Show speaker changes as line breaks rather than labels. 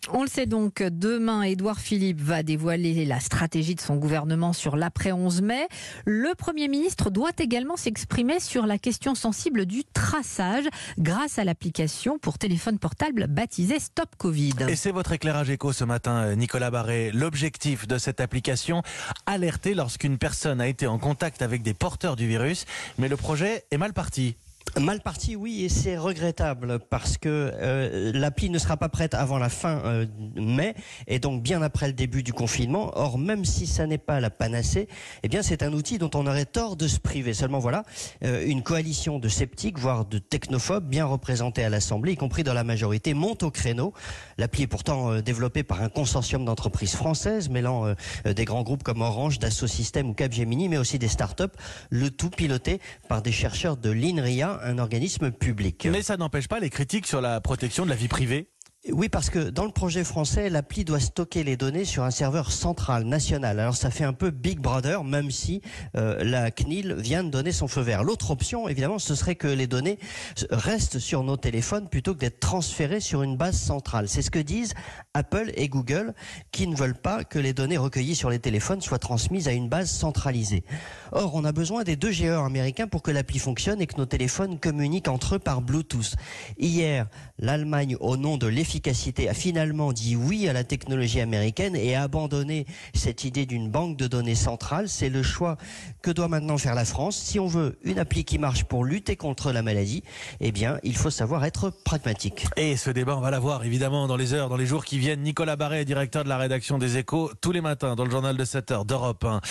On le sait donc, demain, Édouard Philippe va dévoiler la stratégie de son gouvernement sur l'après 11 mai. Le Premier ministre doit également s'exprimer sur la question sensible du traçage grâce à l'application pour téléphone portable baptisée Stop Covid.
Et c'est votre éclairage éco ce matin, Nicolas Barré. L'objectif de cette application, alerter lorsqu'une personne a été en contact avec des porteurs du virus. Mais le projet est mal parti.
Mal parti, oui, et c'est regrettable parce que l'appli ne sera pas prête avant la fin mai et donc bien après le début du confinement. Or, même si ça n'est pas la panacée, eh bien c'est un outil dont on aurait tort de se priver. Seulement voilà, une coalition de sceptiques, voire de technophobes, bien représentée à l'Assemblée, y compris dans la majorité, monte au créneau. L'appli est pourtant développée par un consortium d'entreprises françaises, mêlant des grands groupes comme Orange, Dassault Systèmes ou Capgemini, mais aussi des startups, le tout piloté par des chercheurs de l'INRIA, un organisme public.
Mais ça n'empêche pas les critiques sur la protection de la vie privée.
Oui, parce que dans le projet français, l'appli doit stocker les données sur un serveur central, national. Alors ça fait un peu Big Brother, même si la CNIL vient de donner son feu vert. L'autre option, évidemment, ce serait que les données restent sur nos téléphones plutôt que d'être transférées sur une base centrale. C'est ce que disent Apple et Google, qui ne veulent pas que les données recueillies sur les téléphones soient transmises à une base centralisée. Or, on a besoin des deux géants américains pour que l'appli fonctionne et que nos téléphones communiquent entre eux par Bluetooth. Hier, l'Allemagne, au nom de l'efficacité, a finalement dit oui à la technologie américaine et a abandonné cette idée d'une banque de données centrale. C'est le choix que doit maintenant faire la France. Si on veut une appli qui marche pour lutter contre la maladie, eh bien, il faut savoir être pragmatique.
Et ce débat, on va l'avoir évidemment dans les heures, dans les jours qui viennent. Nicolas Barré, directeur de la rédaction des Échos, tous les matins dans le journal de 7h d'Europe 1.